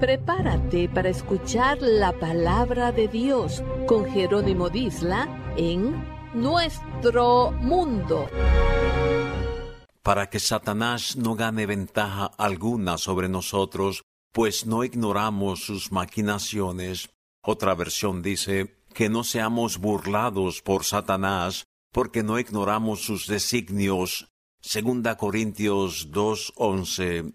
Prepárate para escuchar la palabra de Dios con Jerónimo Disla en Nuestro Mundo. Para que Satanás no gane ventaja alguna sobre nosotros, pues no ignoramos sus maquinaciones. Otra versión dice que no seamos burlados por Satanás, porque no ignoramos sus designios. 2 Corintios 2:11.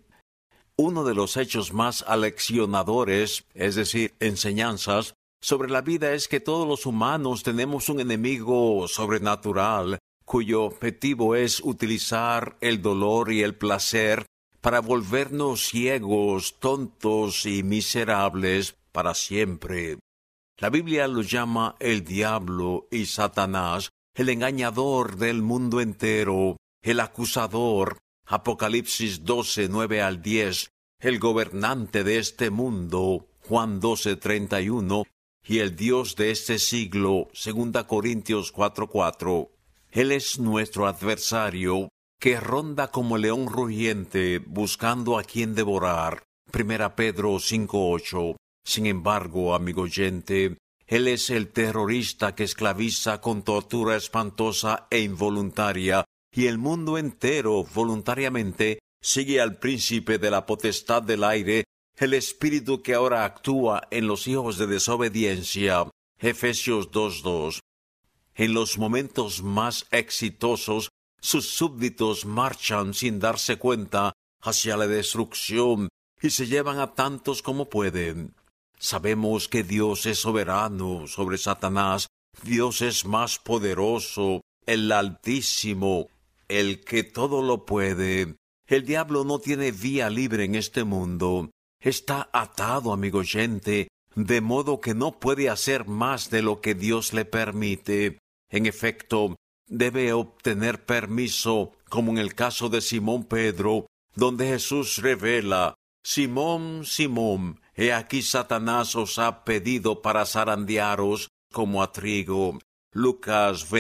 Uno de los hechos más aleccionadores, es decir, enseñanzas, sobre la vida es que todos los humanos tenemos un enemigo sobrenatural, cuyo objetivo es utilizar el dolor y el placer para volvernos ciegos, tontos y miserables para siempre. La Biblia lo llama el diablo y Satanás, el engañador del mundo entero, el acusador, Apocalipsis 12:9-10, el gobernante de este mundo, Juan 12:31, y el Dios de este siglo, 2 Corintios 4:4. Él es nuestro adversario, que ronda como león rugiente, buscando a quien devorar, 1 Pedro 5:8. Sin embargo, amigo oyente, él es el terrorista que esclaviza con tortura espantosa e involuntaria, y el mundo entero voluntariamente sigue al príncipe de la potestad del aire, el espíritu que ahora actúa en los hijos de desobediencia. Efesios 2:2. En los momentos más exitosos, sus súbditos marchan sin darse cuenta hacia la destrucción y se llevan a tantos como pueden. Sabemos que Dios es soberano sobre Satanás. Dios es más poderoso, el Altísimo, el que todo lo puede. El diablo no tiene vía libre en este mundo. Está atado, amigo oyente, de modo que no puede hacer más de lo que Dios le permite. En efecto, debe obtener permiso, como en el caso de Simón Pedro, donde Jesús revela: Simón, Simón, he aquí Satanás os ha pedido para zarandearos como a trigo. Lucas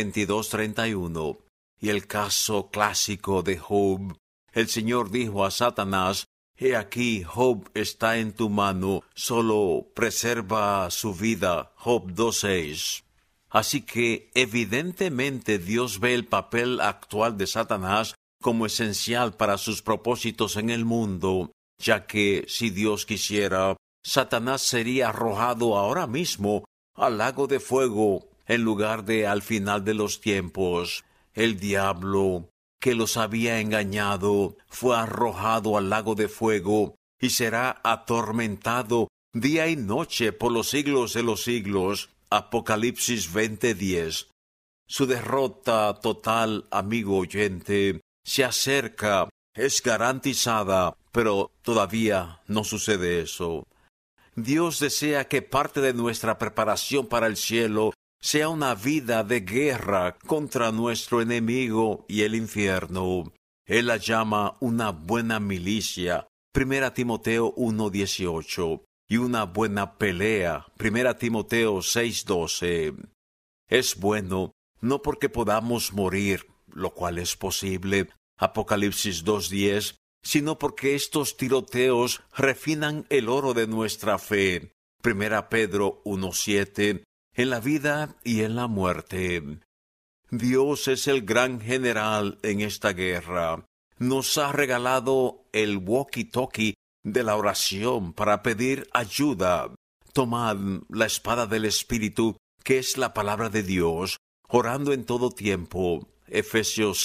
22:31. Y el caso clásico de Job. El Señor dijo a Satanás: he aquí, Job está en tu mano, solo preserva su vida. Job 2:6. Así que, evidentemente, Dios ve el papel actual de Satanás como esencial para sus propósitos en el mundo, ya que, si Dios quisiera, Satanás sería arrojado ahora mismo al lago de fuego, en lugar de al final de los tiempos. El diablo, que los había engañado, fue arrojado al lago de fuego y será atormentado día y noche por los siglos de los siglos. Apocalipsis 20:10. Su derrota total, amigo oyente, se acerca, es garantizada, pero todavía no sucede eso. Dios desea que parte de nuestra preparación para el cielo sea una vida de guerra contra nuestro enemigo y el infierno. Él la llama una buena milicia, 1 Timoteo 1:18, y una buena pelea, 1 Timoteo 6:12. Es bueno, no porque podamos morir, lo cual es posible, Apocalipsis 2:10, sino porque estos tiroteos refinan el oro de nuestra fe, 1 Pedro 1:7, en la vida y en la muerte. Dios es el gran general en esta guerra. Nos ha regalado el walkie-talkie de la oración para pedir ayuda. Tomad la espada del Espíritu, que es la palabra de Dios, orando en todo tiempo. Efesios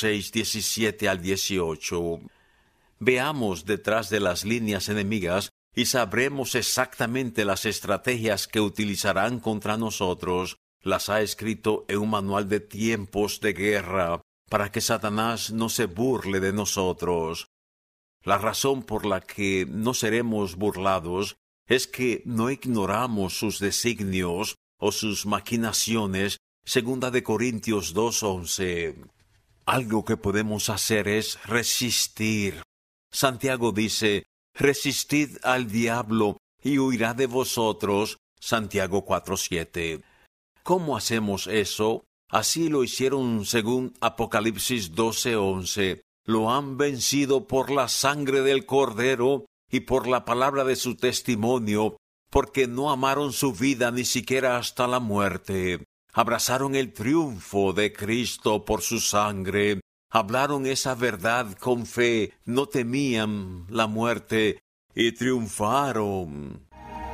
6:17-18. Veamos detrás de las líneas enemigas y sabremos exactamente las estrategias que utilizarán contra nosotros. Las ha escrito en un manual de tiempos de guerra, para que Satanás no se burle de nosotros. La razón por la que no seremos burlados es que no ignoramos sus designios o sus maquinaciones, 2 Corintios 2:11. Algo que podemos hacer es resistir. Santiago dice: resistid al diablo y huirá de vosotros. Santiago 4:7. ¿Cómo hacemos eso? Así lo hicieron según Apocalipsis 12:11. Lo han vencido por la sangre del Cordero y por la palabra de su testimonio, porque no amaron su vida ni siquiera hasta la muerte. Abrazaron el triunfo de Cristo por su sangre, hablaron esa verdad con fe, no temían la muerte y triunfaron.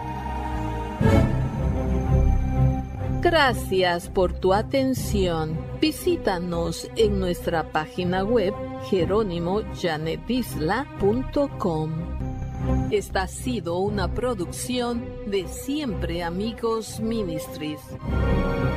Gracias por tu atención. Visítanos en nuestra página web jeronimoyanedisla.com. Esta ha sido una producción de Siempre Amigos Ministries.